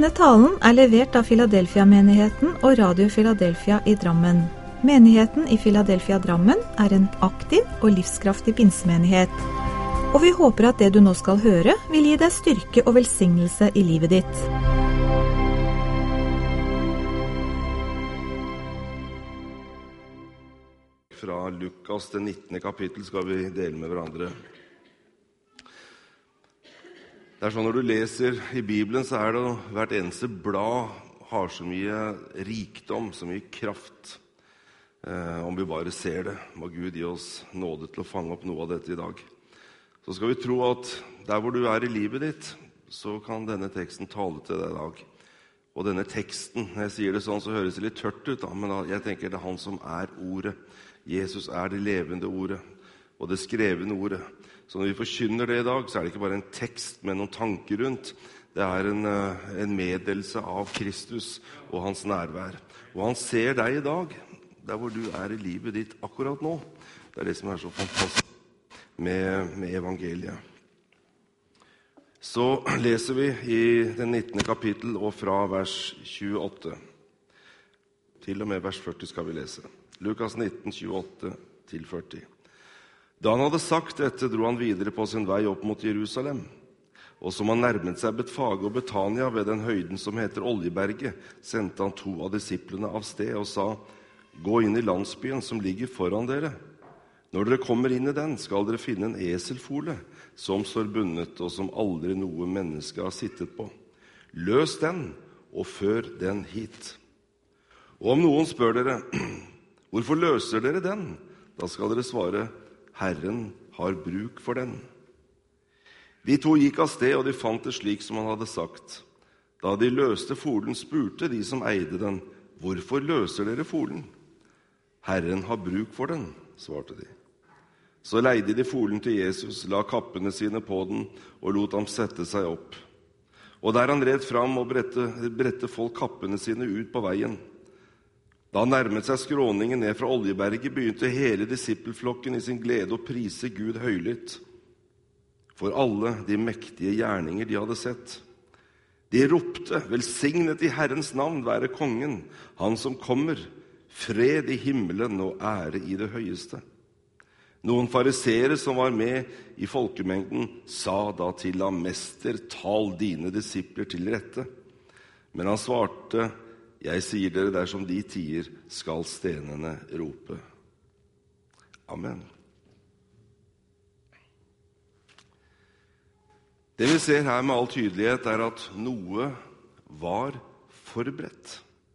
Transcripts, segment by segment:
Denne talen levert av Philadelphia-menigheten og Radio Philadelphia i Drammen. Menigheten i Philadelphia Drammen en aktiv og livskraftig pinsemenighet. Og vi håper at det du nå skal høre vil gi deg styrke og velsignelse i livet ditt. Fra Lukas, det 19. kapittel, skal vi dele med hverandre. Det sånn når du leser i Bibelen, så det hvert eneste blad har så mye rikdom, så mye kraft. Om vi bare ser det, må Gud gi oss nåde til å fange opp noe av dette i dag. Så skal vi tro at der hvor du i livet ditt, så kan denne teksten tale til deg i dag. Og denne teksten, når jeg sier det sånn, så høres det litt tørt ut, men jeg tenker det han som ordet. Jesus det levende ordet, og det skrevne ordet. Så når vi forkynner det i dag, så det ikke bare en tekst med noen tanker rundt. Det en meddelelse av Kristus og hans nærvær. Og han ser deg i dag, der hvor du i livet ditt akkurat nå. Det det som så fantastisk med evangeliet. Så leser vi i den 19. kapittel og fra vers 28. Til og med vers 40 skal vi lese. Lukas 19, 28-40. Da han hadde sagt dette, dro han videre på sin vei opp mot Jerusalem. Og som han nærmet seg Betfage og Betania ved den høyden som heter Oljeberget, sendte han 2 av disiplene av sted og sa, «Gå inn i landsbyen som ligger foran dere. Når dere kommer inn i den, skal dere finne en eselfole som står bundet og som aldri noe menneske har sittet på. Løs den og før den hit. Og om noen spør dere, hvorfor løser dere den? Da skal dere svare, Herren har bruk for den. De 2 gikk av sted, og de fant det slik som han hadde sagt. Da de løste folen, spurte de som eide den, hvorfor løser dere folen? Herren har bruk for den, svarte de. Så leide de folen til Jesus, la kappene sine på den, og lot ham sette seg opp. Og der han red fram og bredte folk kappene sine ut på veien. Da han nærmet seg skråningen ned fra Oljeberget, begynte hele disippelflokken i sin glede å prise Gud høylytt for alle de mektige gjerninger de hadde sett. De ropte, velsignet i Herrens navn være kongen, han som kommer, fred i himmelen og ære i det høyeste. Noen fariseere som var med i folkemengden sa da til ham, Mester, tal dine disipler til rette. Men han svarte, jeg sier dere, dersom de tier, skal stenene rope. Amen. Det vi ser her med all tydelighet at noe var forberedt.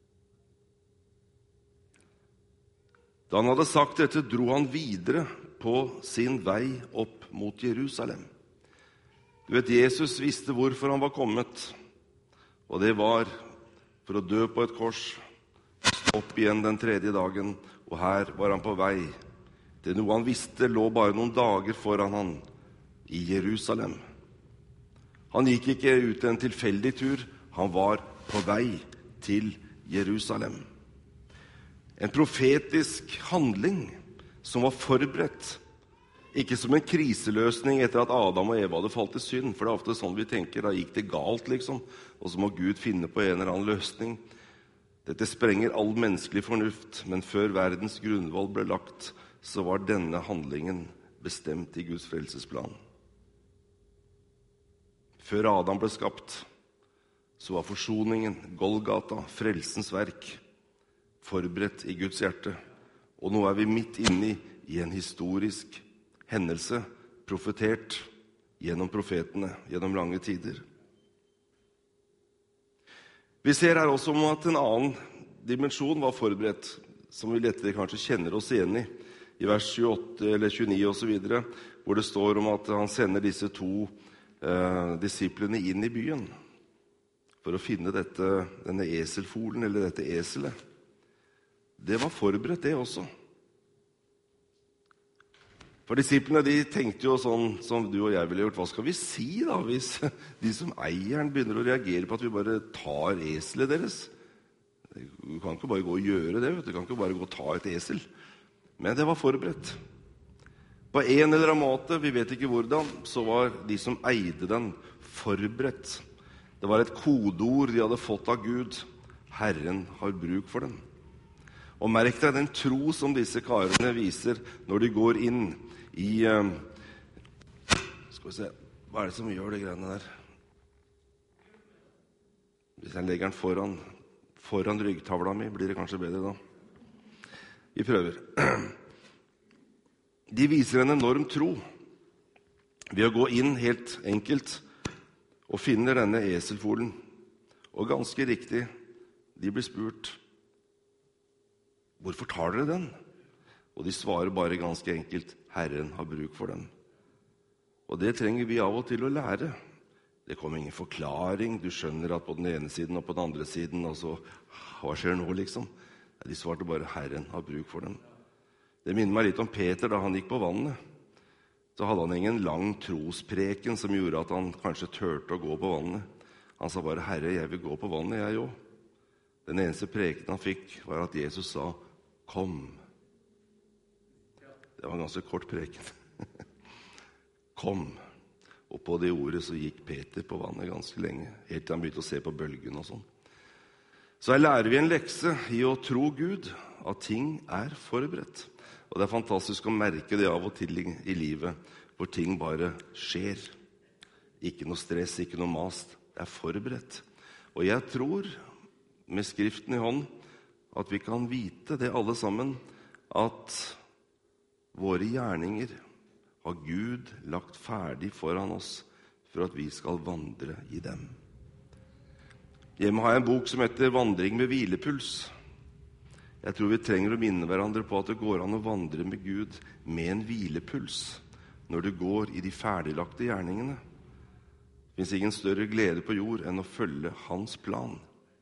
Da han hadde sagt dette, dro han videre på sin vei opp mot Jerusalem. Du vet, Jesus visste hvorfor han var kommet, og det var for å dø på et kors, stå opp igjen den 3. dagen, og her var han på vei. Det noe han visste lå bare noen dager foran han i Jerusalem. Han gikk ikke ut en tilfeldig tur, han var på vei til Jerusalem. En profetisk handling som var forberedt, ikke som en kriseløsning etter at Adam og Eva hadde falt i synd, for det ofte sånn vi tenker, da gikk det galt liksom, og så må Gud finne på en eller annen løsning. Dette sprenger all menneskelig fornuft, men før verdens grunnvoll ble lagt, så var denne handlingen bestemt i Guds frelsesplan. Før Adam ble skapt, så var forsoningen, Golgata, frelsens verk, forberedt i Guds hjerte. Og nå vi midt inne i en historisk hendelse, profetert gjennom profetene, gjennom lange tider. Vi ser her også om at en annen dimensjon var forberedt, som vi lettere kanskje kjenner oss igjen i vers 28 eller 29 og så videre, hvor det står om at han sender disse 2 disiplene inn i byen for å finne denne eselfolen, eller dette eselet. Det var forberedt det også. For disiplene, de tenkte jo sånn som du og jeg ville gjort. Hva skal vi si da, hvis de som eier den begynner å reagere på at vi bare tar eselet deres? Du kan ikke bare gå og gjøre det, du kan ikke bare gå og ta et esel. Men det var forberedt. På en eller annen måte, vi vet ikke hvordan, så var de som eide den forberedt Det var et kodeord de hadde fått av Gud. Herren har bruk for dem. Og merk deg den tro som disse karene viser når de går inn i Skal vi se, hva er det som gjør de greiene der? Hvis jeg legger den foran ryggtavla mi, blir det kanskje bedre da. Vi prøver. De viser en enorm tro ved å gå inn helt enkelt og finner denne eselfolen. Og ganske riktig, de blir spurt, hvorfor tar dere den? Og de svarer bare ganske enkelt, Herren har bruk for den. Og det trenger vi av og til å lære. Det kommer ingen forklaring. Du skjønner at på den ene siden og på den andre siden, og så, hva skjer nå liksom? De svarte bare, Herren har bruk for den. Det minner meg litt om Peter da han gikk på vannet. Så hadde han ingen lang trospreken som gjorde at han kanskje tørte å gå på vannet. Han sa bare, Herre, jeg vil gå på vannet, jeg også. Den eneste preken han fikk var at Jesus sa, kom. Det var en ganske kort preken. Kom. Og på det ordet så gikk Peter på vannet ganske lenge, helt til han begynte å se på bølgen og sånn. Så her lærer vi en lekse i å tro Gud, at ting er forberedt. Og det er fantastisk å merke det av og til i livet, hvor ting bare skjer. Ikke noe stress, ikke noe mas. Det er forberedt. Og jeg tror, med Skriften i hånd, at vi kan vite det alle sammen, at våre gjerninger har Gud lagt ferdig foran oss, for at vi skal vandre i dem. Hjemme har jeg en bok som heter Vandring med hvilepuls. Jeg tror vi trenger å minne hverandre på at det går an å vandre med Gud med en hvilepuls når du går i de ferdiglagte gjerningene. Det finnes ingen større glede på jord enn å følge hans plan.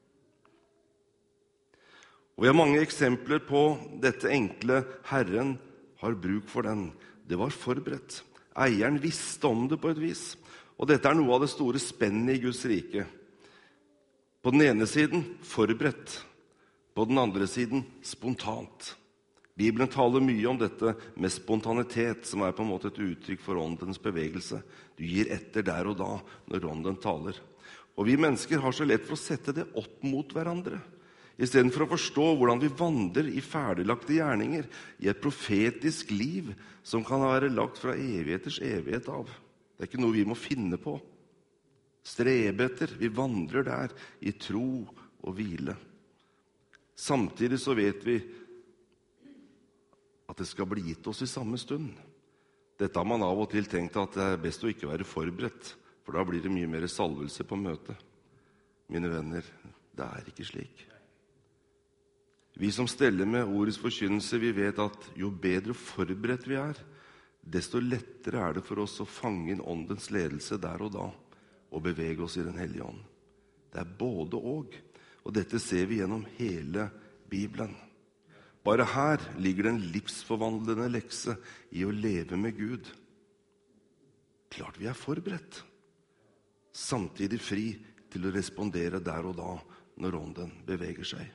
Og vi har mange eksempler på dette enkle Herren har bruk for den. Det var forberedt. Eieren visste om det på et vis. Og dette er noe av det store spennet i Guds rike. På den ene siden forberedt. På den andre siden spontant. Bibelen taler mye om dette med spontanitet, som er på en måte et uttrykk for åndens bevegelse. Du gir etter der og da når ånden taler. Og vi mennesker har så lett for å sette det opp mot hverandre. I stedet for å forstå hvordan vi vandrer i ferdiglagte gjerninger, i et profetisk liv som kan være lagt fra evigheters evighet av. Det er ikke noe vi må finne på. Strebe etter, vi vandrer der i tro og hvile. Samtidig så vet vi at det skal bli gitt oss i samme stund. Dette har man av og til tenkt at det er best å ikke være forberedt, for da blir det mye mer salvelse på møtet. Mine venner, det er ikke slik. Vi som steller med ordets forkynnelse, vi vet at jo bedre forberedt vi er, desto lettere er det for oss å fange inn åndens ledelse der og da, og bevege oss i den hellige ånd. Det er både og dette ser vi gjennom hele Bibelen. Bare her ligger det en livsforvandlende lekse i å leve med Gud. Klart vi er forberedt, samtidig fri til å respondere der og da når ånden beveger seg.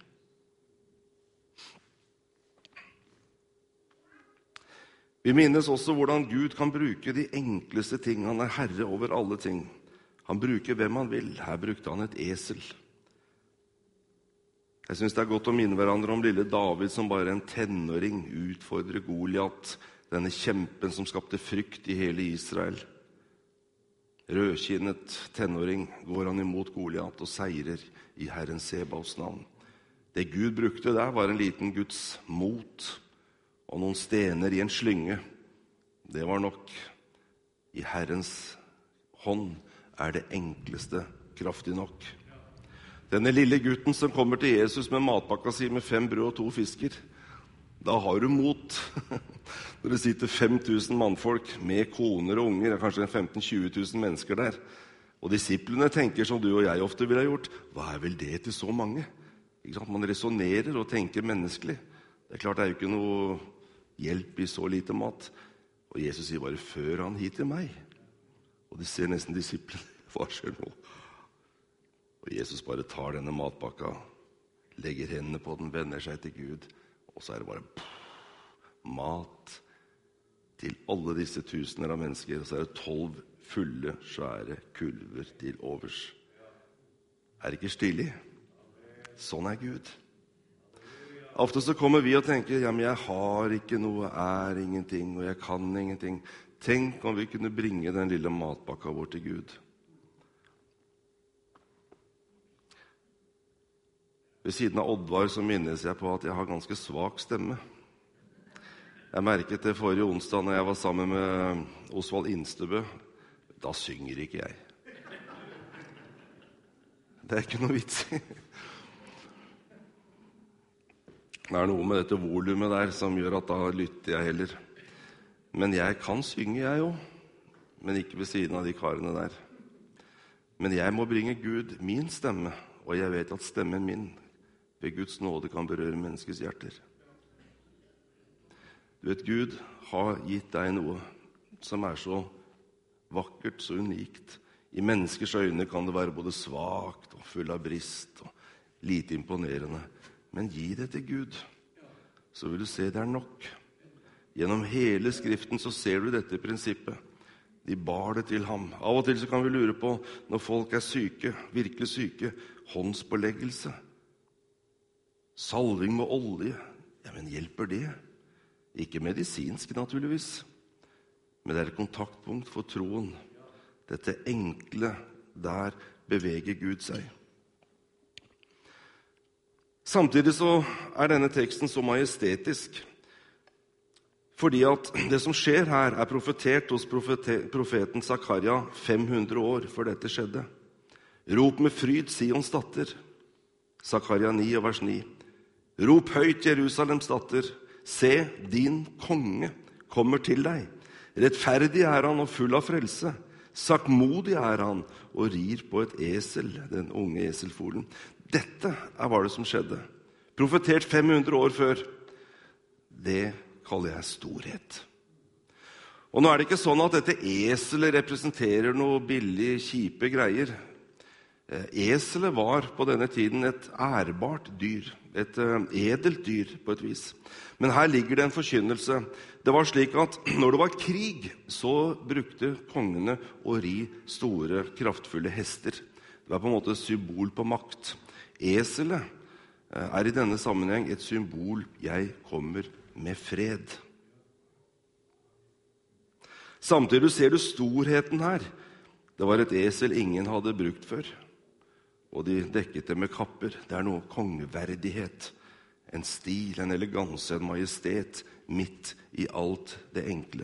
Vi minnes også hvordan Gud kan bruke de enkleste ting. Han er herre over alle ting. Han bruker hvem han vil. Her brukte han et esel. Jeg synes det er godt å minne hverandre om lille David som bare en tenåring utfordrer Goliat, denne kjempen som skapte frykt i hele Israel. Rødkinnet tenåring går han imot Goliat og seirer i Herren Sebaos navn. Det Gud brukte der var en liten Guds mot og noen stener i en slynge. Det var nok. I Herrens hånd er det enkleste kraftig nok. Denne lille gutten som kommer til Jesus med matpakka si med 5 brød og 2 fisker, da har du mot. Når det sitter 5000 mannfolk med koner og unger, kanskje 15 000-20 000 mennesker der, og disiplene tenker som du og jeg ofte ville ha gjort, hva er vel det til så mange? Ikke sant? Man resonerer og tenker menneskelig. Det er klart det er jo ikke noe hjelp i så lite mat. Og Jesus sier bare, før han hit til meg. Og de ser nesten disiplene, hva skjer nå? Og Jesus bare tar denne matpakka, legger hendene på den, vender seg til Gud, og så er det bare mat til alle disse tusener av mennesker, og så er det 12 fulle, svære kulver til overs. Er ikke stilig? Sånn er Gud. Ofte så kommer vi og tenker, ja, men jeg har ikke noe, er ingenting, og jeg kan ingenting. Tenk om vi kunne bringe den lille matpakka vår til Gud. Ved siden av Oddvar så minnes jeg på at jeg har ganske svak stemme. Jeg merket det forrige onsdag når jeg var sammen med Osvald Instebø. Da synger ikke jeg. Det er ikke noe vits i. Det er noe med dette volumet der som gjør at da lytter jeg heller. Men jeg kan synge, jeg jo. Men ikke ved siden av de karene der. Men jeg må bringe Gud min stemme, og jeg vet at stemmen min ved Guds nåde kan berøre menneskets hjerter. Du vet, Gud har gitt deg noe som er så vakkert, så unikt. I menneskers øyne kan det være både svagt og full av brist og lite imponerende. Men gi det til Gud, så vil du se det er nok. Gjennom hele Skriften så ser du dette prinsippet. De bar det til ham. Av og til så kan vi lure på, når folk er syke, virkelig syke, håndspåleggelse, salving med olje. Ja, men hjelper det? Ikke medisinsk, naturligvis. Men det er et kontaktpunkt for troen. Dette enkle, der beveger Gud seg. Samtidig så er denne teksten så majestetisk, fordi at det som skjer her er profetert hos profeten Zakaria 500 år før dette skjedde. Rop med fryd, Sions datter. Zakaria 9, vers 9. Rop høyt, Jerusalems datter. Se, din konge kommer til deg. Rettferdig er han og full av frelse. Saktmodig er han og rir på et esel, den unge eselfolen. Dette er hva det som skjedde. Profetert 500 år før. Det kaller jeg storhet. Og nå er det ikke sånn at dette eselet representerer noe billig, kjipe greier. Eselet var på denne tiden et ærbart dyr, et edelt dyr på et vis. Men her ligger det en forkynnelse. Det var slik at når det var krig, så brukte kongene å ri store, kraftfulle hester. Det var på en måte et symbol på makt. Eselet er i denne sammenheng et symbol, jeg kommer med fred. Samtidig ser du storheten her. Det var et esel ingen hadde brukt før, og de dekket det med kapper. Det er noe kongeverdighet, en stil, en eleganse, en majestet, midt i alt det enkle.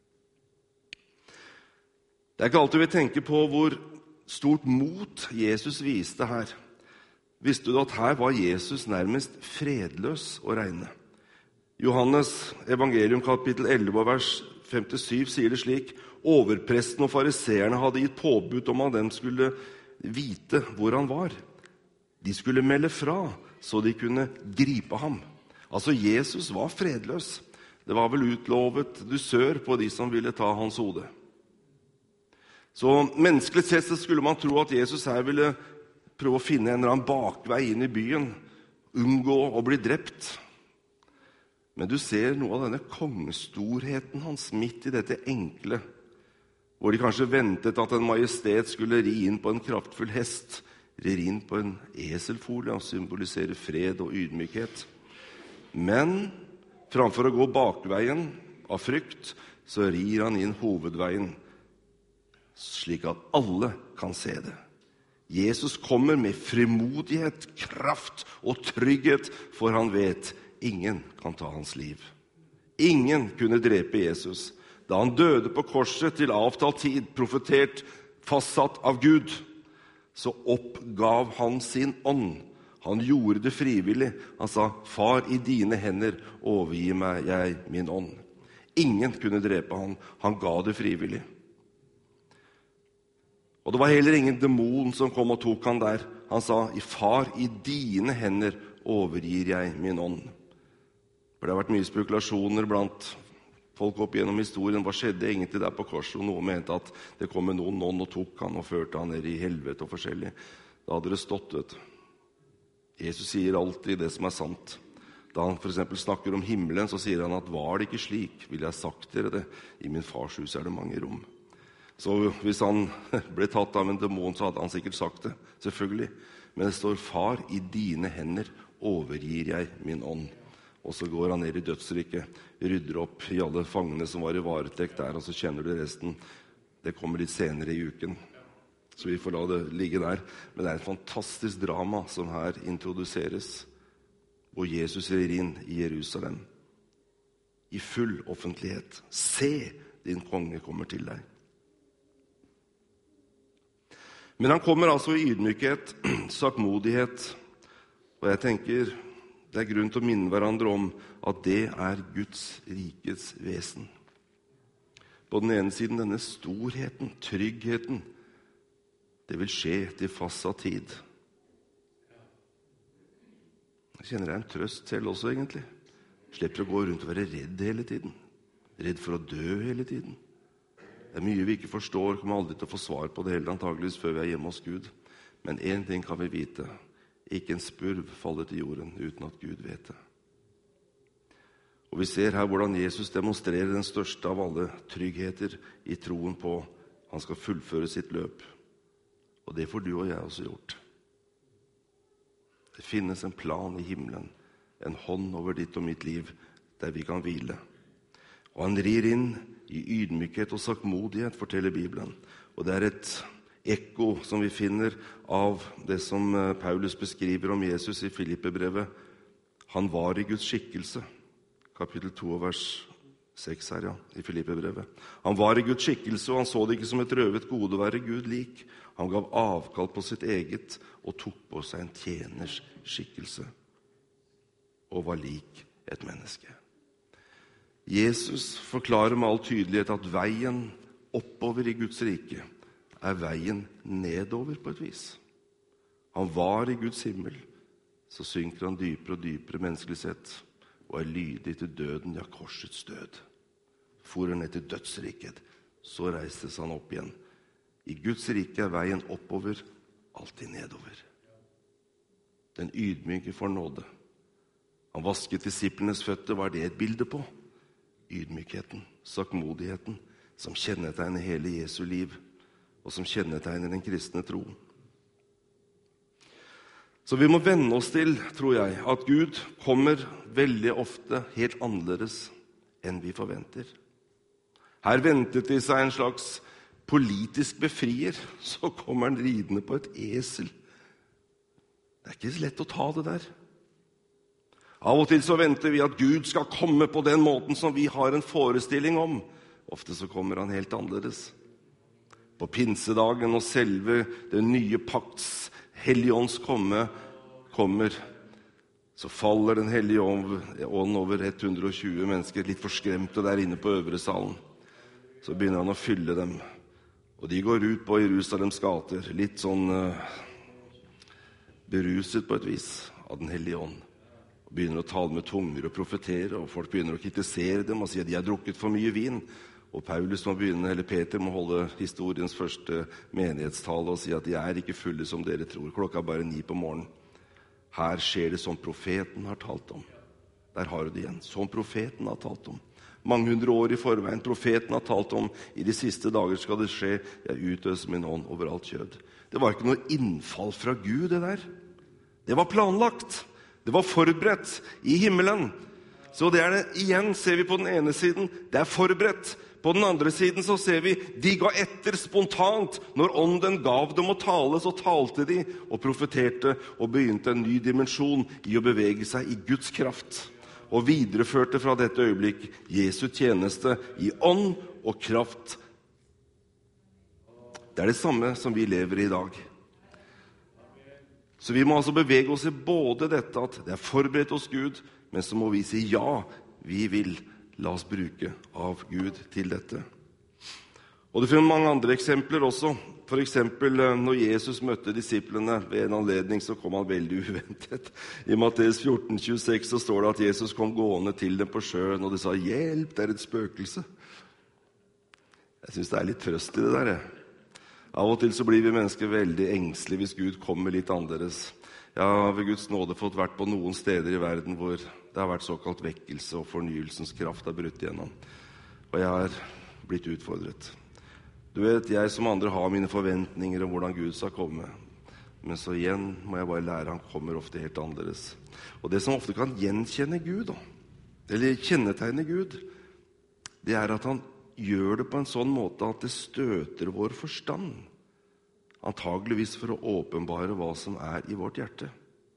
Det er ikke alltid vi tenker på hvor stort mot Jesus viste her. Visste du at her var Jesus nærmest fredløs å regne? Johannes evangelium kapittel 11 vers 57 sier det slik: overpresten og fariseerne hadde gitt påbud om at dem skulle vite hvor han var. De skulle melde fra, så de kunne gripe ham. Altså, Jesus var fredløs. Det var vel utlovet dusør på de som ville ta hans hode. Så menneskelig sett så skulle man tro at Jesus her ville prøve å finne en eller annen bakvei inn i byen, unngå å bli drept. Men du ser noe av denne kongestorheten hans midt i dette enkle, hvor de kanskje ventet at en majestet skulle ri inn på en kraftfull hest, rir inn på en eselfolie og symbolisere fred og ydmykhet. Men framfor å gå bakveien av frykt, så rir han inn hovedveien, slik at alle kan se det. Jesus kommer med frimodighet, kraft og trygghet, for han vet ingen kan ta hans liv. Ingen kunne drepe Jesus. Da han døde på korset til avtalt tid, profetert, fastsatt av Gud, så oppgav han sin ånd. Han gjorde det frivillig. Han sa, far, i dine hender overgir meg jeg min ånd. Ingen kunne drepe han. Han ga det frivillig. Og det var heller ingen demon som kom og tok han der. Han sa, far, i dine hender overgir jeg min ånd. For det har vært mye spekulasjoner blant folk opp gjennom historien. Hva skjedde egentlig der på korset? Og noen mente at det kom noen og tok han og førte han ned i helvete og forskjellig. Da hadde det stått, vet du. Jesus sier alltid det som er sant. Da han for eksempel snakker om himmelen, så sier han at var det ikke slik, vil jeg sagt dere det. I min fars hus er det mange rom. Så hvis han ble tatt av en demon, så hadde han sikkert sagt det, selvfølgelig. Men det står, far, i dine hender overgir jeg min ånd. Og så går han ned i dødsriket, rydder opp i alle fangene som var i varetekt der, og så kjenner du resten. Det kommer litt senere i uken, så vi får la det ligge der. Men det er et fantastisk drama som her introduseres, hvor Jesus rir inn i Jerusalem i full offentlighet. Se, din konge kommer til deg. Men han kommer altså i ydmykhet, sakmodighet, og jeg tenker det er grunn til å minne hverandre om at det er Guds rikets vesen. På den ene siden denne storheten, tryggheten, det vil skje til fastsatt tid. Jeg kjenner jeg en trøst selv også egentlig. Slipper å gå rundt og være redd hele tiden. Redd for å dø hele tiden. Det er mye vi ikke forstår, kommer aldri til å få svar på det heller antageligvis før vi er hjemme hos Gud. Men en ting kan vi vite. Ikke en spurv faller til jorden uten at Gud vet det. Og vi ser her hvordan Jesus demonstrerer den største av alle tryggheter i troen på han skal fullføre sitt løp. Og det får du og jeg også gjort. Det finnes en plan i himmelen, en hånd over ditt og mitt liv, der vi kan hvile. Og han rir inn i ydmykhet og sakmodighet, forteller Bibelen. Og det er et ekko som vi finner av det som Paulus beskriver om Jesus i Filippebrevet. Han var i Guds skikkelse. Kapittel 2, vers 6 her, ja, i Filippebrevet. Han var i Guds skikkelse, og han så det ikke som et røvet gode å være Gud lik. Han gav avkall på sitt eget og tok på seg en tjeners skikkelse og var lik et menneske. Jesus forklarer med all tydelighet at veien oppover i Guds rike er veien nedover på et vis. Han var i Guds himmel, så synker han dypere og dypere menneskelig sett, og er lydig til døden, ja, korsets død. For ned til dødsriket, så reistes han opp igjen. I Guds rike er veien oppover, alltid nedover. Den ydmyke får nåde. Han vasket disiplenes føtter, var det et bilde på? Ydmykheten, sakmodigheten, som kjennetegner hele Jesu liv, og som kjennetegner den kristne tro. Så vi må venne oss til, tror jeg, at Gud kommer veldig ofte helt annerledes enn vi forventer. Her ventet de seg en slags politisk befrier, så kommer han ridende på et esel. Det er ikke så lett å ta det der. Av og til så venter vi at Gud skal komme på den måten som vi har en forestilling om. Ofte så kommer han helt annerledes. På pinsedagen og selve den nye pakts Hellige ånds kommer, så faller den Hellige ånd over 120 mennesker, litt forskremte der inne på øvre salen. Så begynner han å fylle dem. Og de går ut på Jerusalems gater, litt sånn beruset på et vis av den Hellige ånd. Og begynner å tale med tunger og profetere, og folk begynner å kritisere dem og si at de har drukket for mye vin. Og Paulus må begynne, eller Peter må holde historiens første menighetstale og si at de er ikke fulle som dere tror. Klokka er bare 9 på morgenen. Her skjer det som profeten har talt om. Der har du det igjen. Som profeten har talt om. Mange hundre år i forveien. Profeten har talt om i de siste dager skal det skje. Jeg utøser min ånd over alt kjød. Det var ikke noe innfall fra Gud, det der. Det var planlagt. Det var forberedt i himmelen. Så det er det, igjen ser vi på den ene siden, det er forberedt. På den andre siden så ser vi, de ga etter spontant. Når ånden gav dem å tale, så talte de og profeterte og begynte en ny dimensjon i å bevege seg i Guds kraft. Og videreførte fra dette øyeblikk Jesu tjeneste i ånd og kraft. Det er det samme som vi lever i dag. Så vi må altså bevege oss i både dette at det er forberedt hos Gud, men så må vi si ja, vi vil la oss bruke av Gud til dette. Og det finnes mange andre eksempler også. For eksempel når Jesus møtte disiplene ved en anledning, så kom han veldig uventet. I Matteus 14:26 så står det at Jesus kom gående til dem på sjøen, og de sa, hjelp, det er et spøkelse. Jeg synes det er litt trøst i det der. Av og til så blir vi mennesker veldig engstelige hvis Gud kommer litt annerledes. Jeg har ved Guds nåde fått vært på noen steder i verden hvor det har vært såkalt vekkelse og fornyelsens kraft har brutt igjennom. Og jeg har blitt utfordret. Du vet, jeg som andre har mine forventninger om hvordan Gud skal komme. Men så igjen må jeg bare lære, han kommer ofte helt annerledes. Og det som ofte kan gjenkjenne Gud, eller kjennetegne Gud, det er at han gjør det på en sånn måte at det støter vår forstand. Antageligvis for å åpenbare hva som er i vårt hjerte.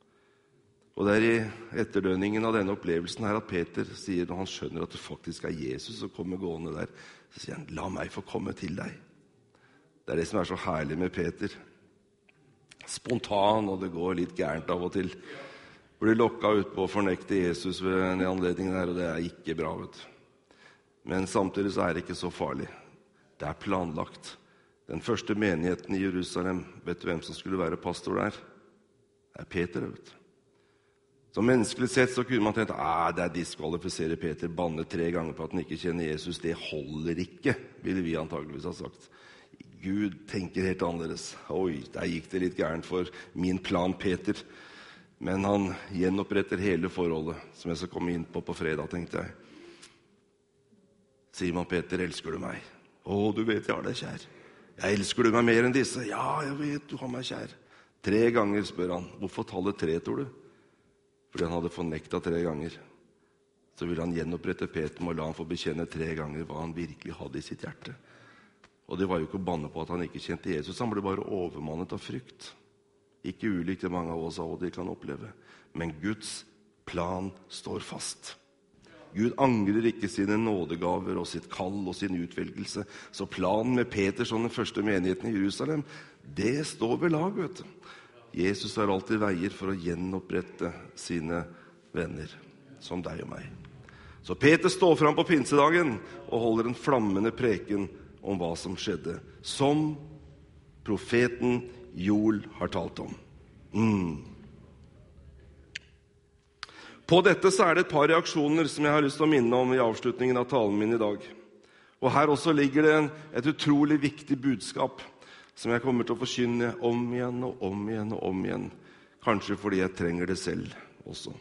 Og det er i etterdønningen av denne opplevelsen her at Peter sier, når han skjønner at det faktisk er Jesus som kommer gående der, så sier han, la meg få komme til deg. Det er det som er så herlig med Peter. Spontan, og det går litt gærent av og til. Blir lokket ut på å fornekte Jesus ved en anledning der, og det er ikke bra, vet du. Men samtidig så er det ikke så farlig. Det er planlagt. Den første menigheten i Jerusalem, vet du hvem som skulle være pastor der? Det er Peter, vet du. Så menneskelig sett så kunne man tenkt, det er diskvalifisere Peter, banne 3 ganger på at han ikke kjenner Jesus. Det holder ikke, ville vi antageligvis ha sagt. Gud tenker helt annerledes. Oi, der gikk det litt gærent for min plan, Peter. Men han gjenoppretter hele forholdet, som jeg skal komme inn på fredag, tenkte jeg. Sier man, Peter, elsker du meg? Du vet jeg har deg kjær. Jeg elsker du meg mer enn disse? Ja, jeg vet du har meg kjær. 3 ganger spør han. Hvorfor tallet 3, tror du? Fordi han hadde fornektet 3 ganger. Så ville han gjenopprette Peter og la han få bekjenne 3 ganger hva han virkelig hadde i sitt hjerte. Og det var jo ikke å banne på at han ikke kjente Jesus. Han ble bare overmannet av frykt. Ikke ulikt det mange av oss av og de kan oppleve. Men Guds plan står fast. Gud angrer ikke sine nådegaver og sitt kall og sin utvelgelse. Så planen med Peter som den første menigheten i Jerusalem, det står ved lag, vet du. Jesus har alltid veier for å gjenopprette sine venner, som deg og meg. Så Peter står fram på pinsedagen og holder en flammende preken om hva som skjedde, som profeten Joel har talt om. På dette så er det et par reaksjoner som jeg har lyst til å minne om i avslutningen av talen min i dag. Og her også ligger det et utrolig viktig budskap som jeg kommer til å forkynne om igjen og om igjen og om igjen. Kanskje fordi jeg trenger det selv også.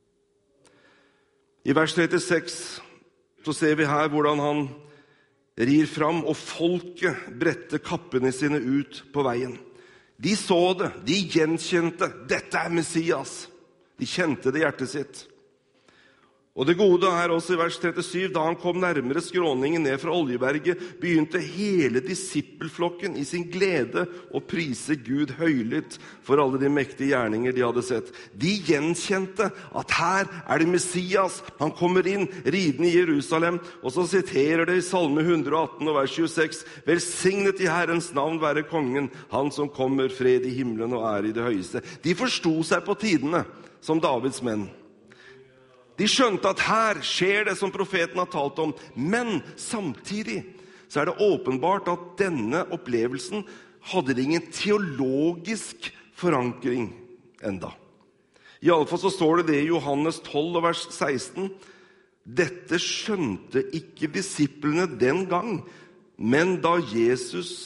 I vers 36 så ser vi her hvordan han rir fram, og folket bretter kappene sine ut på veien. De så det, de gjenkjente, dette er Messias. De kjente det i hjertet sitt. Og det gode er også i vers 37, da han kom nærmere skråningen ned fra Oljeberget, begynte hele disippelflokken i sin glede å prise Gud høylytt for alle de mektige gjerninger de hadde sett. De gjenkjente at her er det Messias, han kommer inn, ridende i Jerusalem, og så siterer det i Salme 118 og vers 26, velsignet i Herrens navn være kongen, han som kommer, fred i himmelen og ære i det høyeste. De forstod seg på tidene som Davids menn. De skjønte at her skjer det som profeten har talt om, men samtidig så er det åpenbart at denne opplevelsen hadde ingen teologisk forankring enda. I alle fall så står det i Johannes 12 vers 16. Dette skjønte ikke disiplene den gang, men da Jesus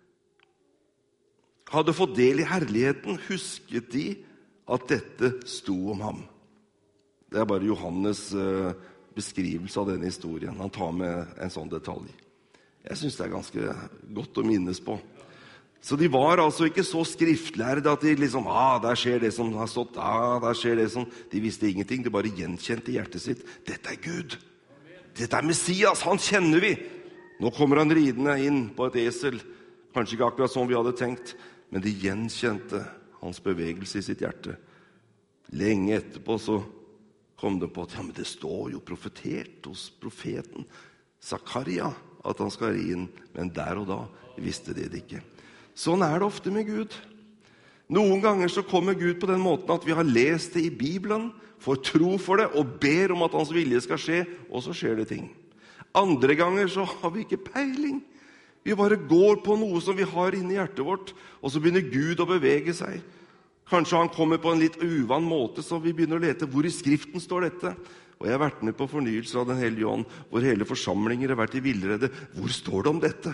hadde fått del i herligheten, husket de at dette sto om ham. Det er bare Johannes beskrivelse av denne historien. Han tar med en sånn detalj. Jeg synes det er ganske godt å minnes på. Så de var altså ikke så skriftlærde at de liksom, der skjer det som har stått, der skjer det som... De visste ingenting, de bare gjenkjente i hjertet sitt. Dette er Gud. Dette er Messias, han kjenner vi. Nå kommer han ridende inn på et esel. Kanskje ikke akkurat som vi hadde tenkt, men de gjenkjente hans bevegelse i sitt hjerte. Lenge etterpå så kom det på at men det står jo profetert hos profeten Zakaria at han skal ri inn, men der og da visste de det ikke. Sånn er det ofte med Gud. Noen ganger så kommer Gud på den måten at vi har lest det i Bibelen, får tro for det og ber om at hans vilje skal skje, og så skjer det ting. Andre ganger så har vi ikke peiling. Vi bare går på noe som vi har inne i hjertet vårt, og så begynner Gud å bevege seg. Kanskje han kommer på en litt uvann måte, så vi begynner å lete. Hvor i Skriften står dette? Og jeg har vært med på fornyelse av Den Hellige Ånd, hvor hele forsamlinger har vært i villrede. Hvor står det om dette?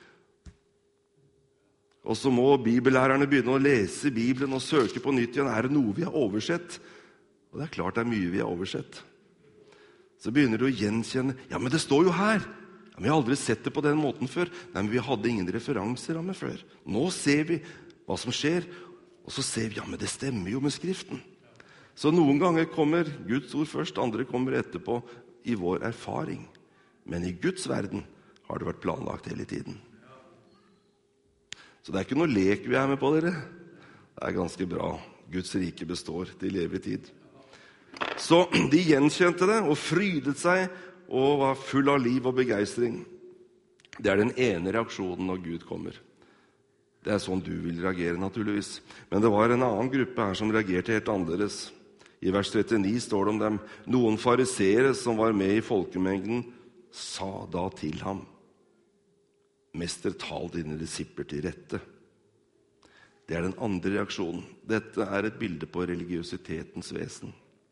Og så må bibellærerne begynne å lese Bibelen og søke på nytt igjen. Er det noe vi har oversett? Og det er klart det er mye vi har oversett. Så begynner du å gjenkjenne. Ja, men det står jo her. Ja, men vi har aldri sett det på den måten før. Nei, men vi hadde ingen referanseramme før. Nå ser vi hva som skjer, og så ser vi, ja, men det stemmer jo med Skriften. Så noen ganger kommer Guds ord først, andre kommer etterpå i vår erfaring. Men i Guds verden har det vært planlagt hele tiden. Så det er ikke noe lek vi er med på, dere. Det er ganske bra. Guds rike består til evig tid. Så de gjenkjente det og frydet seg og var full av liv og begeistring. Det er den ene reaksjonen når Gud kommer. Det er sånn du vil reagere, naturligvis. Men det var en annen gruppe her som reagerte helt annerledes. I vers 39 står det om dem: noen fariseere som var med i folkemengden, sa da til ham: Mester, tal dine disipler til rette. Det er den andre reaksjonen. Dette er et bilde på religiøsitetens vesen.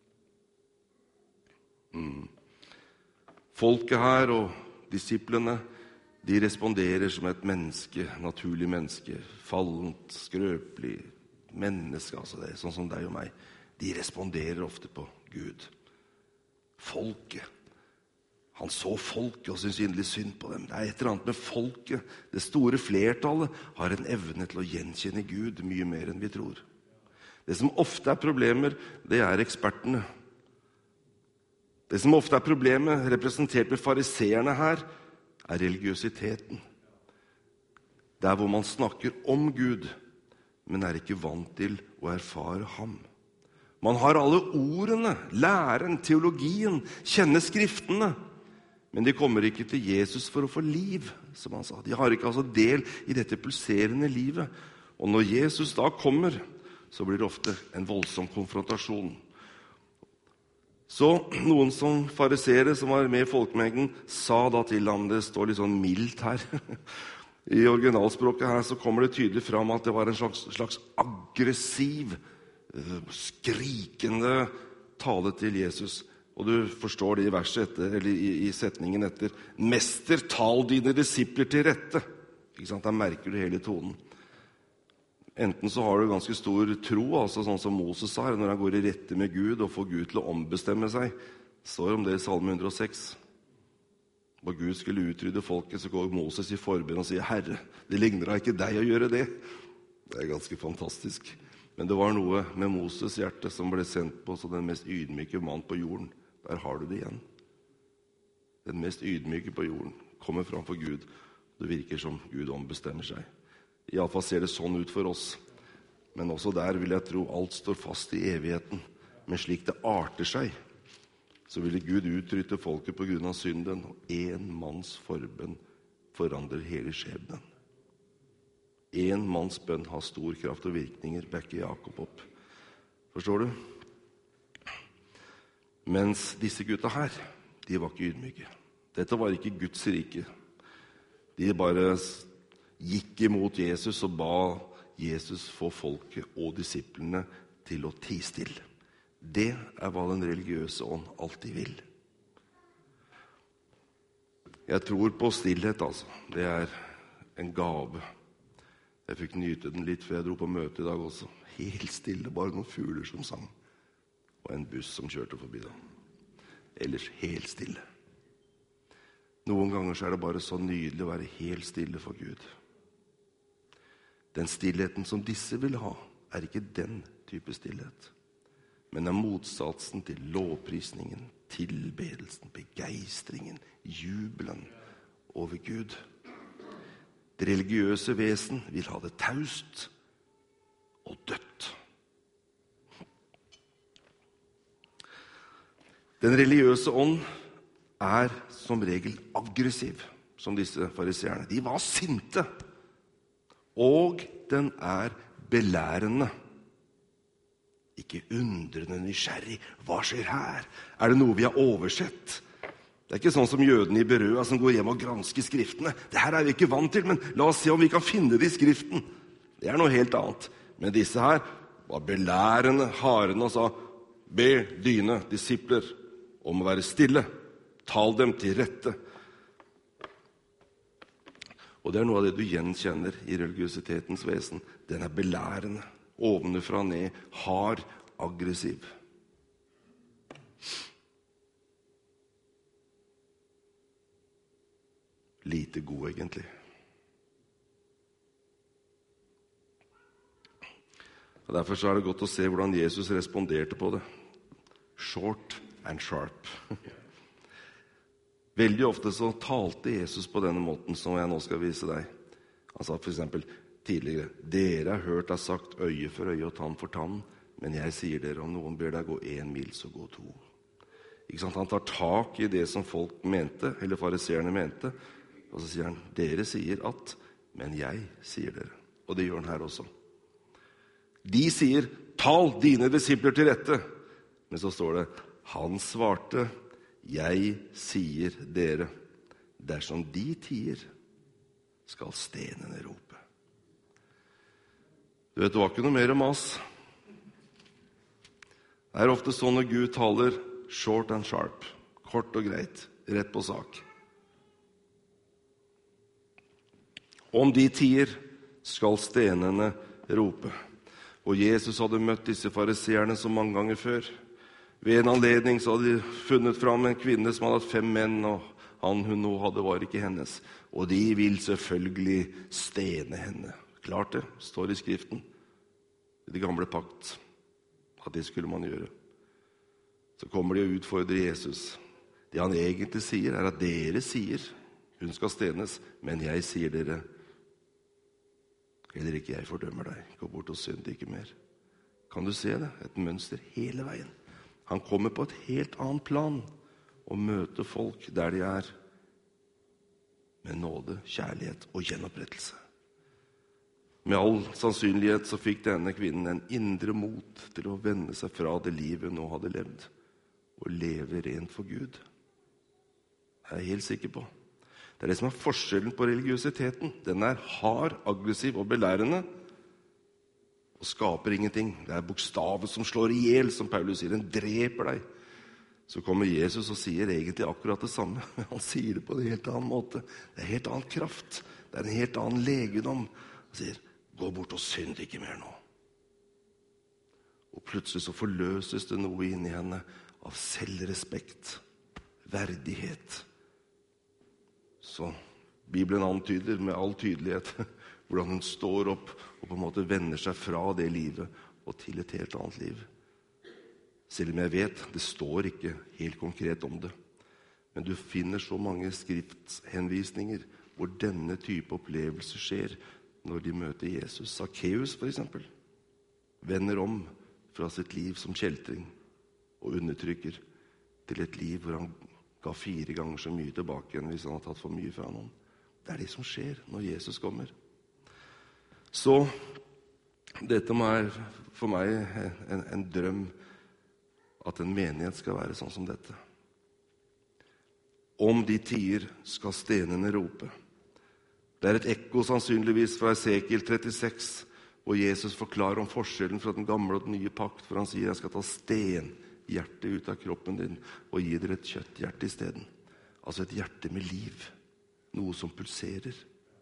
Folket her og disiplene, de responderer som et menneske, naturlig menneske, fallent, skrøpelig menneske, altså det, sånn som deg og meg. De responderer ofte på Gud. Folket. Han så folket og syntes inderlig synd på dem. Det er et eller annet med folket. Det store flertallet har en evne til å gjenkjenne Gud mye mer enn vi tror. Det som ofte er problemer, det er ekspertene. Det som ofte er problemet, representert med fariseerne her, er religiøsiteten. Der hvor man snakker om Gud, men er ikke vant til å erfare ham. Man har alle ordene, læren, teologien, kjenner skriftene, men de kommer ikke til Jesus for å få liv, som han sa. De har ikke altså del i dette pulserende livet. Og når Jesus da kommer, så blir det ofte en voldsom konfrontasjon. Så noen som fariseere som var med i folkemengden, sa da til ham, det står litt sånn mildt her. I originalspråket her så kommer det tydelig fram at det var en slags aggressiv, skrikende tale til Jesus. Og du forstår det i verset etter, eller i setningen etter: Mester, tal dine disipler til rette. Ikke sant? Der merker du hele tonen. Enten så har du ganske stor tro, altså sånn som Moses sa, når han går i rette med Gud og får Gud til å ombestemme seg. Det står om det i Salme 106. Når Gud skulle utrydde folket, så går Moses i forbønn og sier: Herre, det ligner da ikke deg å gjøre det. Det er ganske fantastisk. Men det var noe med Moses hjerte som ble sendt på som den mest ydmyke mann på jorden. Der har du det igjen. Den mest ydmyke på jorden kommer fram for Gud. Det virker som Gud ombestemmer seg. I alle fall ser det sånn ut for oss. Men også der vil jeg tro alt står fast i evigheten. Men slik det arter seg, så ville Gud utrydde folket på grunn av synden, og en manns forbønn forandrer hele skjebnen. En manns bønn har stor kraft og virkninger, backer Jakob opp. Forstår du? Mens disse gutta her, de var ikke ydmyke. Dette var ikke Guds rike. De bare gikk imot Jesus og ba Jesus få folket og disiplene til å tie stille. Det er hva den religiøse ånd alltid vil. Jeg tror på stillhet, altså. Det er en gave. Jeg fikk nyte den litt før jeg dro på møte i dag også. Helt stille, bare noen fugler som sang. Og en buss som kjørte forbi da. Ellers helt stille. Noen ganger så er det bare så nydelig å være helt stille for Gud. Den stillheten som disse vil ha, er ikke den type stillhet. Men er motsatsen til lovprisningen, tilbedelsen, begeistringen, jubelen over Gud. Det religiøse vesen vil ha det taust og dødt. Den religiøse ånd er som regel aggressiv, som disse fariseerne. De var sinte, og den er belærende. Ikke undrende nysgjerrig. Hva skjer her? Er det noe vi har oversett? Det er ikke sånn som jødene i Berøa som går hjem og gransker skriftene. Det her er vi ikke vant til, men la oss se om vi kan finne det i skriften. Det er noe helt annet. Men disse her var belærende, harende og sa: Be dine disipler om å være stille. Tal dem til rette. Og det er noe av det du gjenkjenner i religiøsitetens vesen. Den er belærende, ovenfra og ned, hard, aggressiv. lite god, egentlig. Og derfor så det godt å se hvordan Jesus responderte på det. Short and sharp. Veldig ofte så talte Jesus på denne måten, som jeg nå skal vise deg. Han sa for eksempel tidligere, dere har hørt deg sagt øye for øye og tann for tann, men jeg sier dere, om noen ber deg gå 1 mil, så gå 2. Ikke sant? Han tar tak i det som folk mente, eller fariseerne mente, og så sier han, dere sier at, men jeg sier dere. Og det gjør han her også. De sier, tal dine disipler til rette. Men så står det, han svarte, jeg sier dere, dersom de tier, skal stenene rope. Du vet, det var ikke noe mer om oss. Det ofte sånn når Gud taler short and sharp, kort og greit, rett på sak. Om de tier, skal stenene rope. Og Jesus hadde møtt disse fariseerne så mange ganger før. Ved en anledning så hadde de funnet fram en kvinne som hadde hatt 5 menn, og han hun nå hadde var ikke hennes. Og de vil selvfølgelig stene henne. Klart det, står i skriften. I det gamle pakt. At det skulle man gjøre. Så kommer de og utfordrer Jesus. Det han egentlig sier at dere sier, hun skal stenes, men jeg sier dere, eller ikke jeg fordømmer deg. Gå bort og synd ikke mer. Kan du se det? Et mønster hele veien. Han kommer på et helt annet plan og møter folk der de er. Med nåde, kjærlighet og gjenopprettelse. Med all sannsynlighet så fikk denne kvinnen en indre mot til å vende seg fra det livet hun nå hadde levd, og leve rent for Gud. Det er jeg helt sikker på. Det er det som er forskjellen på religiøsiteten. Den er hard, aggressiv og belærende, og skaper ingenting. Det er bokstavet som slår ihjel, som Paulus sier. Den dreper deg. Så kommer Jesus og sier egentlig akkurat det samme. Han sier det på en helt annen måte. Det er en helt annen kraft. Det er en helt annen legedom. Han sier, gå bort og synd ikke mer nå. Og plutselig så forløses det noe inni henne av selvrespekt, verdighet. Så Bibelen antyder med all tydelighet hvordan hun står opp og på en måte vender seg fra det livet og til et helt annet liv. Selv om jeg vet, det står ikke helt konkret om det. Men du finner så mange skrifthenvisninger hvor denne type opplevelse skjer når de møter Jesus. Zacchaeus for eksempel vender om fra sitt liv som kjeltring og undertrykker til et liv hvor han ga 4 ganger så mye tilbake igjen hvis han har tatt for mye fra noen. Det er det som skjer når Jesus kommer. Så dette er for meg en drøm at en menighet skal være sånn som dette. Om de tier skal stenene rope. Det er et ekko sannsynligvis fra Esekiel 36, hvor Jesus forklarer om forskjellen fra den gamle og den nye pakt, for han sier, jeg skal ta stenhjertet ut av kroppen din og gi dere et kjøtthjerte i stedet. Altså et hjerte med liv, noe som pulserer.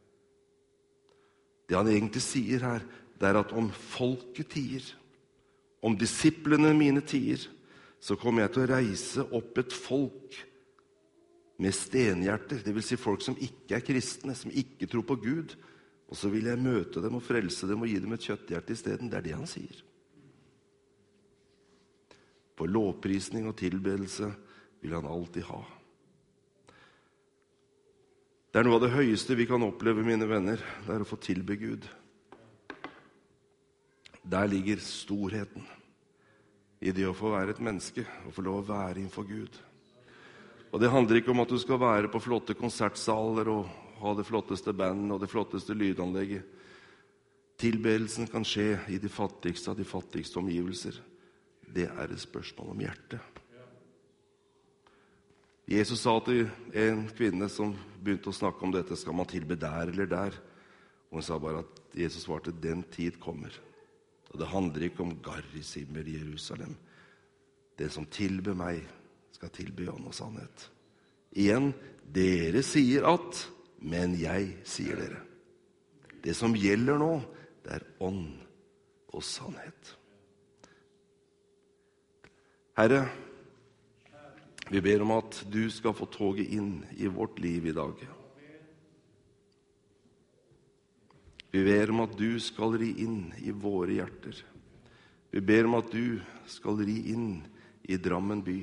Det han egentlig sier her, det er at om folket tier, om disiplene mine tier, så kommer jeg til å reise opp et folk med stenhjerter, det vil si folk som ikke er kristne, som ikke tror på Gud, og så vil jeg møte dem og frelse dem og gi dem et kjøtthjerte i stedet. Det er det han sier. For lovprisning og tilbedelse vil han alltid ha. Det er noe av det høyeste vi kan oppleve, mine venner, det er å få tilbe Gud. Der ligger storheten i det å få være et menneske og få lov å være innenfor Gud. Og det handler ikke om at du skal være på flotte konsertsaler og ha det flotteste band og det flotteste lydanlegget. Tilbedelsen kan skje i de fattigste av de fattigste omgivelser. Det er et spørsmål om hjertet. Jesus sa til en kvinne som begynte å snakke om dette, skal man tilbe der eller der? Og hun sa bare at Jesus svarte, den tid kommer. Og det handler ikke om Garrisimmer i Jerusalem. Den som tilber meg, skal tilby ånd og sannhet. Igjen, dere sier at, men jeg sier dere. Det som gjelder nå, det er ånd og sannhet. Herre, vi ber om at du skal få toget inn i vårt liv i dag. Vi ber om at du skal ri inn i våre hjerter. Vi ber om at du skal ri inn i Drammen by.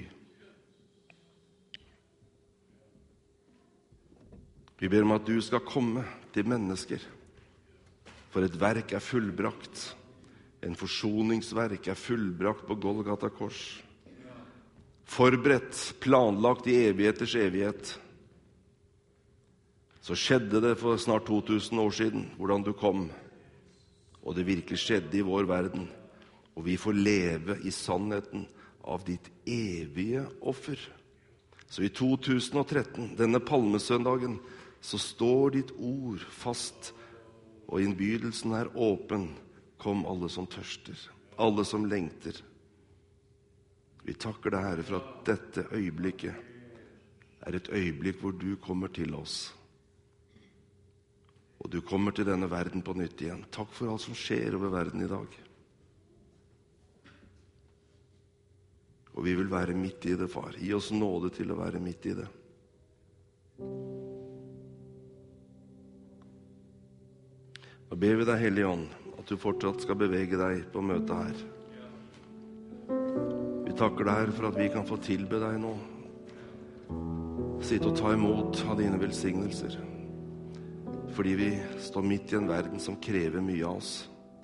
Vi ber om at du skal komme til mennesker. For et verk er fullbrakt. En forsoningsverk er fullbrakt på Golgata kors. Forberedt, planlagt i evigheters evighet. Så skjedde det for snart 2000 år siden, hvordan du kom. Og det virkelig skjedde i vår verden. Og vi får leve i sannheten av ditt evige offer. Så i 2013, denne palmesøndagen, så står ditt ord fast, og innbydelsen er åpen. Kom alle som tørster, alle som lengter. Vi takker deg, Herre, for at dette øyeblikket er et øyeblikk hvor du kommer til oss. Og du kommer til denne verden på nytt igjen. Takk for alt som skjer over verden i dag. Og vi vil være midt i det, far. Gi oss nåde til å være midt i det. Nå ber vi deg, Hellige Ånd, at du fortsatt skal bevege deg på møtet her. Vi takker deg, Herre, for at vi kan få tilbe deg nå. Sitte og ta imot av dine velsignelser. Fordi vi står midt i en verden som krever mye av oss.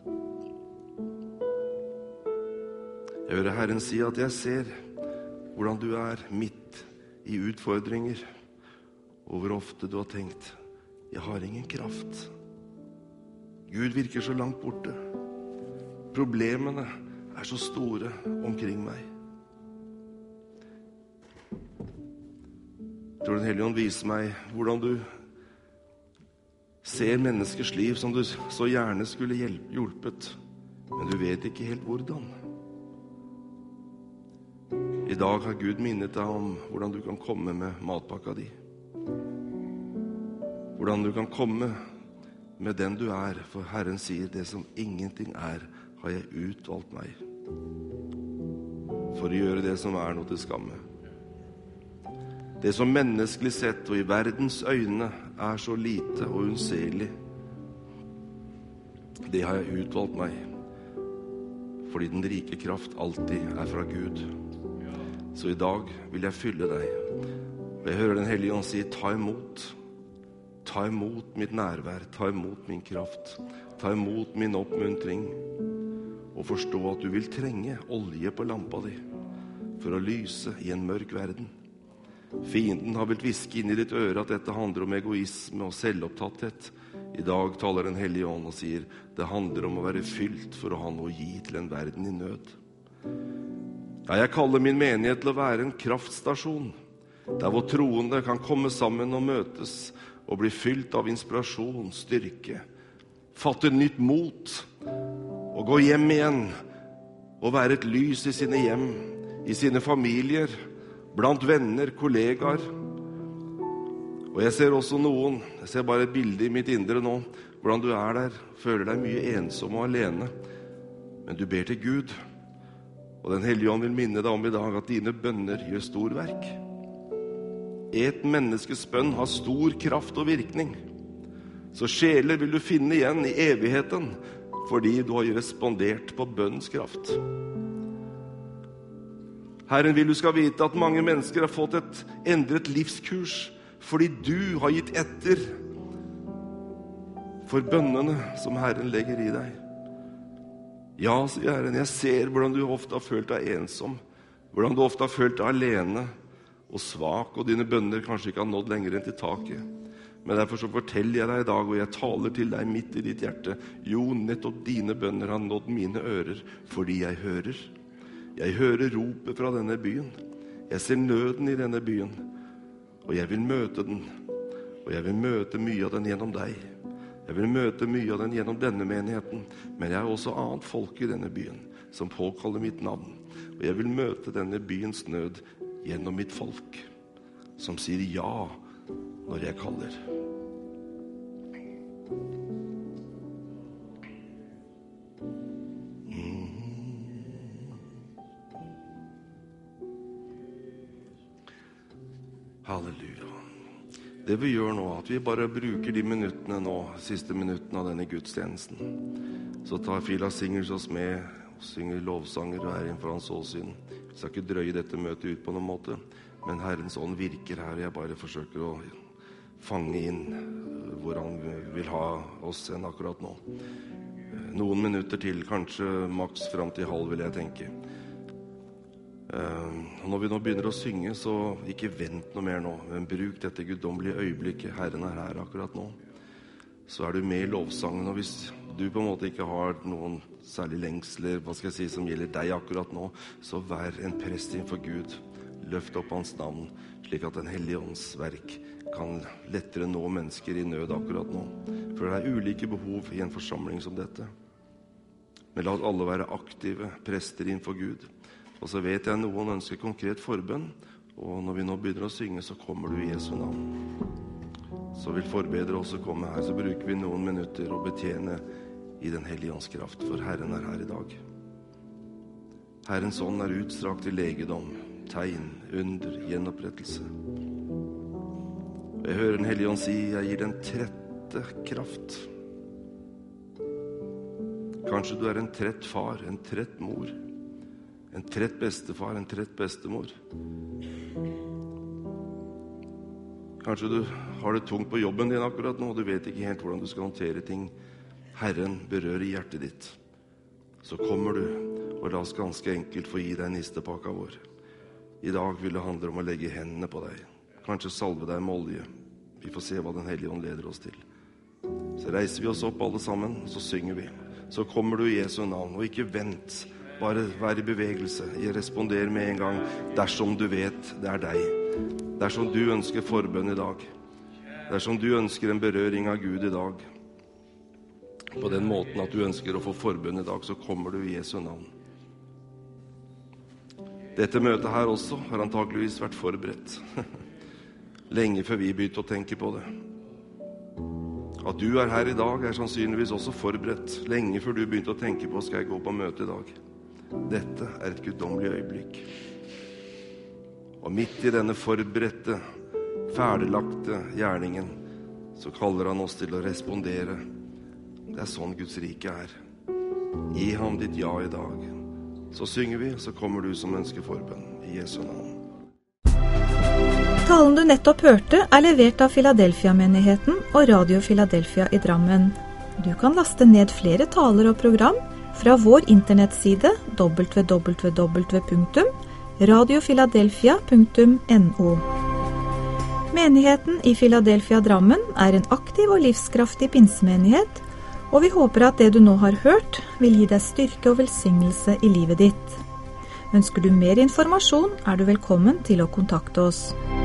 Jeg hører Herren si at jeg ser hvordan du er midt i utfordringer, og hvor ofte du har tenkt, jeg har ingen kraft. Gud virker så langt borte. Problemene er så store omkring meg. Jeg tror Den Hellige Ånd viser meg hvordan du ser menneskers liv som du så gjerne skulle hjulpet, men du vet ikke helt hvordan. I dag har Gud minnet deg om hvordan du kan komme med matpakka di. Hvordan du kan komme med den du er, for Herren sier, det som ingenting er, har jeg utvalgt meg. For å gjøre det som er noe til skamme. Det som menneskelig sett og i verdens øyne er så lite og unnselig, det har jeg utvalgt meg, fordi den rike kraft alltid er fra Gud. Så i dag vil jeg fylle deg. Og jeg hører Den Hellige Ånd si, ta imot. Ta imot mitt nærvær, ta imot min kraft, ta imot min oppmuntring, og forstå at du vil trenge olje på lampa di for å lyse i en mørk verden. Fienden har vilt hviske inn i ditt øre at dette handler om egoisme og selvopptatthet. I dag taler Den Hellige Ånd og sier, det handler om å være fylt for å ha noe å gi til en verden i nød. Ja, jeg kaller min menighet til å være en kraftstasjon, der hvor troende kan komme sammen og møtes, og bli fylt av inspirasjon, styrke, fatte nytt mot, og gå hjem igjen, og være et lys i sine hjem, i sine familier, blant venner, kollegaer. Og jeg ser også noen, jeg ser bare et bilde i mitt indre nå, hvordan du er der, føler deg mye ensom og alene, men du ber til Gud, og Den Hellige Ånd vil minne deg om i dag at dine bønner gjør stor verk. Et menneskes bønn har stor kraft og virkning. Så sjeler vil du finne igjen i evigheten, fordi du har respondert på bønnens kraft. Herren vil du skal vite at mange mennesker har fått et endret livskurs, fordi du har gitt etter for bønnene som Herren legger i deg. Ja, sier Herren, jeg ser hvordan du ofte har følt deg ensom, hvordan du ofte har følt deg alene og svak, og dine bønner kanskje ikke har nådd lenger enn til taket. Men derfor så forteller jeg deg i dag, og jeg taler til deg midt i ditt hjerte, jo, nettopp dine bønner har nådd mine ører, fordi jeg hører. Jeg hører ropet fra denne byen. Jeg ser nøden i denne byen, og jeg vil møte den, og jeg vil møte mye av den gjennom deg. Jeg vil møte mye av den gjennom denne menigheten, men jeg er også annet folk i denne byen, som påkaller mitt navn. Og jeg vil møte denne byens nød gjennom mitt folk, som sier ja når jeg kaller. Halleluja. Det vi gjør nå, at vi bare bruker de minuttene nå, siste minuttene av denne gudstjenesten. Så tar Phila Singers oss med og synger lovsanger og er innenfor hans åsyn. Vi skal ikke drøye dette møtet ut på noen måte, men Herrens ånd virker her. Jeg bare forsøker å fange inn hvor han vil ha oss enn akkurat nå. Noen minutter til, kanskje maks frem til halv, vil jeg tenke. Når vi nå begynner å synge, så ikke vent noe mer nå, men bruk dette guddommelige øyeblikket. Herren er her akkurat nå. Så er du med i lovsangen, og hvis du på en måte ikke har noen særlig lengsler, som gjelder deg akkurat nå, så vær en prest innenfor Gud. Løft opp hans navn, slik at den hellige ånds verk kan lettere nå mennesker i nød akkurat nå. For det er ulike behov i en forsamling som dette. Men la oss alle være aktive prester innenfor Gud. Og så vet jeg noen ønsker konkret forbønn, og når vi nå begynner å synge, så kommer du i Jesu navn. Så vil forbedere også komme her, så bruker vi noen minutter og betjene i den hellige ånds kraft, for Herren er her i dag. Herrens ånd er utstrakt i legedom, tegn, under, gjenopprettelse. Jeg hører den hellige ånd si, jeg gir den trette kraft. Kanskje du er en trett far, en trett mor, en trett bestefar, en trett bestemor. Kanskje du har det tungt på jobben din akkurat nå, og du vet ikke helt hvordan du skal håndtere ting. Herren berører hjertet ditt. Så kommer du, og la oss ganske enkelt få gi deg nistepakka vår. I dag vil det handle om å legge hendene på deg. Kanskje salve deg med olje. Vi får se hva den hellige ånd leder oss til. Så reiser vi oss opp alle sammen, så synger vi. Så kommer du i Jesu navn, og ikke vent. Bare vær i bevegelse. Jeg responderer med en gang dersom du vet det er deg. Dersom du ønsker forbønn i dag. Dersom du ønsker en berøring av Gud i dag. På den måten at du ønsker å få forbønn i dag, så kommer du i Jesu navn. Dette møtet her også har antageligvis vært forberedt. Lenge før vi begynte å tenke på det. At du er her i dag er sannsynligvis også forberedt. Lenge før du begynte å tenke på skal jeg gå på møte i dag. Dette er et guddommelig øyeblikk. Og midt i denne forberedte, ferdiglagte gjerningen, så kaller han oss til å respondere. Det er sånn Guds rike er. Gi ham ditt ja i dag. Så synger vi, så kommer du som ønsker forbønn. I Jesu navn. Talen du nettopp hørte er levert av Philadelphia-menigheten og Radio Philadelphia i Drammen. Du kan laste ned flere taler og program fra vår internettside www.radiophiladelphia.no. Menigheten i Philadelphia Drammen er en aktiv og livskraftig pinsemenighet, og vi håper at det du nå har hørt vil gi deg styrke og velsignelse i livet ditt. Ønsker du mer informasjon, er du velkommen til å kontakte oss.